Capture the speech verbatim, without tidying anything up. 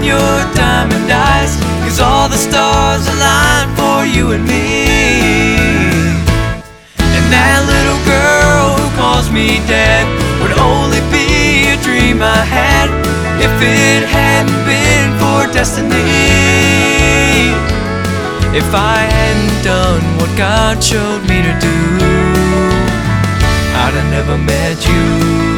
your diamond eyes, 'cause all the stars align for you and me. And that little girl who calls me dad would only be a dream I had if it hadn't been for destiny. If I hadn't done what God showed me to do, I'd have never met you.